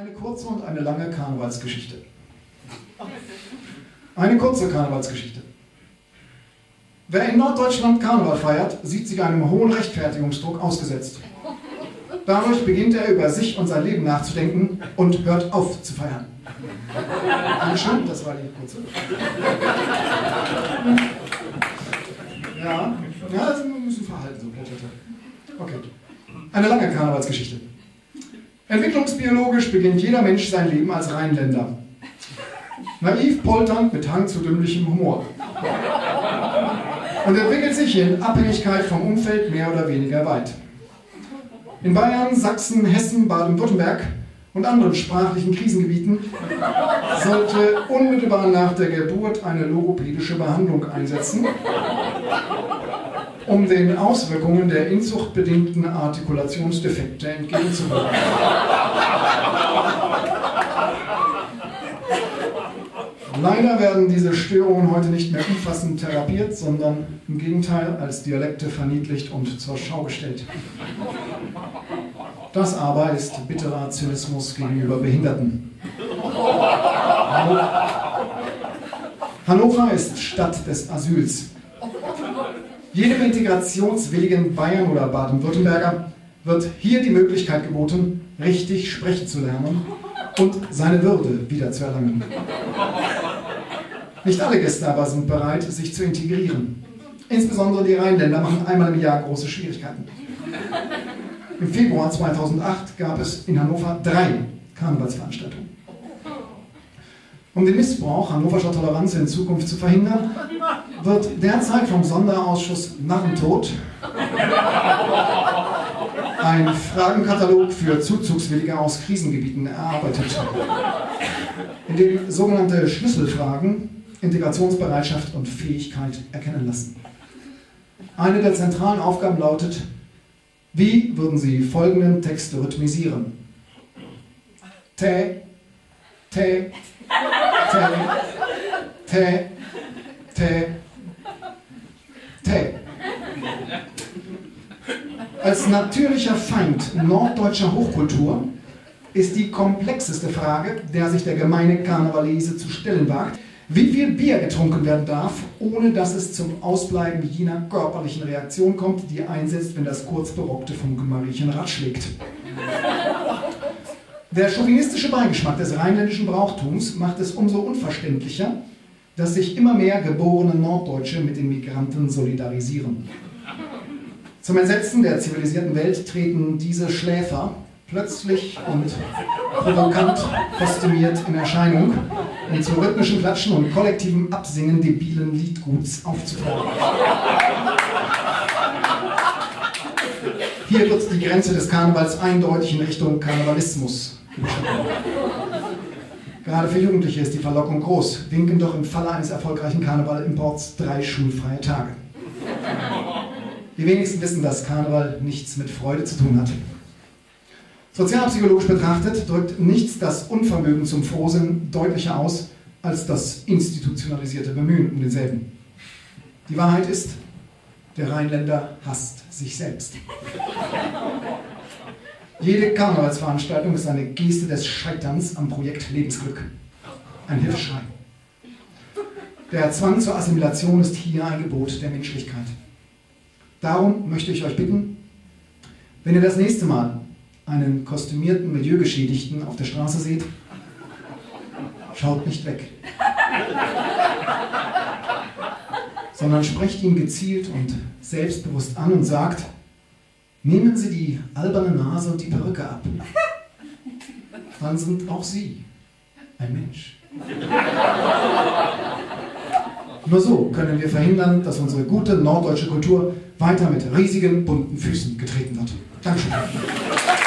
Eine kurze und eine lange Karnevalsgeschichte. Eine kurze Karnevalsgeschichte. Wer in Norddeutschland Karneval feiert, sieht sich einem hohen Rechtfertigungsdruck ausgesetzt. Dadurch beginnt er über sich und sein Leben nachzudenken und hört auf zu feiern. Dankeschön, das war die kurze. Ja, das ist ein bisschen verhalten so. Okay. Eine lange Karnevalsgeschichte. Entwicklungsbiologisch beginnt jeder Mensch sein Leben als Rheinländer. Naiv, polternd, mit Hang zu dümmlichem Humor. Und entwickelt sich in Abhängigkeit vom Umfeld mehr oder weniger weit. In Bayern, Sachsen, Hessen, Baden-Württemberg und anderen sprachlichen Krisengebieten sollte unmittelbar nach der Geburt eine logopädische Behandlung einsetzen, um den Auswirkungen der inzuchtbedingten Artikulationsdefekte entgegenzuwirken. Leider werden diese Störungen heute nicht mehr umfassend therapiert, sondern im Gegenteil als Dialekte verniedlicht und zur Schau gestellt. Das aber ist bitterer Zynismus gegenüber Behinderten. Hannover ist Stadt des Asyls. Jedem integrationswilligen Bayern oder Baden-Württemberger wird hier die Möglichkeit geboten, richtig sprechen zu lernen und seine Würde wiederzuerlangen. Nicht alle Gäste aber sind bereit, sich zu integrieren. Insbesondere die Rheinländer machen einmal im Jahr große Schwierigkeiten. Im Februar 2008 gab es in Hannover 3 Karnevalsveranstaltungen. Um den Missbrauch hannoverscher Toleranz in Zukunft zu verhindern, wird derzeit vom Sonderausschuss Narrentod ein Fragenkatalog für Zuzugswillige aus Krisengebieten erarbeitet, in dem sogenannte Schlüsselfragen Integrationsbereitschaft und Fähigkeit erkennen lassen. Eine der zentralen Aufgaben lautet: Wie würden Sie folgenden Text rhythmisieren? Tä, tä, tä, tä, tä, tä. Als natürlicher Feind norddeutscher Hochkultur ist die komplexeste Frage, der sich der gemeine Karnevalese zu stellen wagt, wie viel Bier getrunken werden darf, ohne dass es zum Ausbleiben jener körperlichen Reaktion kommt, die einsetzt, wenn das kurz berockte Funke-Mariechen Rad schlägt. Der chauvinistische Beigeschmack des rheinländischen Brauchtums macht es umso unverständlicher, dass sich immer mehr geborene Norddeutsche mit den Migranten solidarisieren. Zum Entsetzen der zivilisierten Welt treten diese Schläfer plötzlich und provokant kostümiert in Erscheinung, um zu rhythmischen Klatschen und kollektivem Absingen debilen Liedguts aufzufordern. Hier wird die Grenze des Karnevals eindeutig in Richtung Karnevalismus überschritten. Gerade für Jugendliche ist die Verlockung groß, winken doch im Falle eines erfolgreichen Karnevalimports 3 schulfreie Tage. Die wenigsten wissen, dass Karneval nichts mit Freude zu tun hat. Sozialpsychologisch betrachtet drückt nichts das Unvermögen zum Frohsinn deutlicher aus als das institutionalisierte Bemühen um denselben. Die Wahrheit ist, der Rheinländer hasst sich selbst. Jede Karnevalsveranstaltung ist eine Geste des Scheiterns am Projekt Lebensglück. Ein Hilfeschrei. Der Zwang zur Assimilation ist hier ein Gebot der Menschlichkeit. Darum möchte ich euch bitten, wenn ihr das nächste Mal einen kostümierten Milieugeschädigten auf der Straße seht, schaut nicht weg, sondern sprecht ihn gezielt und selbstbewusst an und sagt: Nehmen Sie die alberne Nase und die Perücke ab. Dann sind auch Sie ein Mensch. Nur so können wir verhindern, dass unsere gute norddeutsche Kultur weiter mit riesigen bunten Füßen getreten wird. Dankeschön.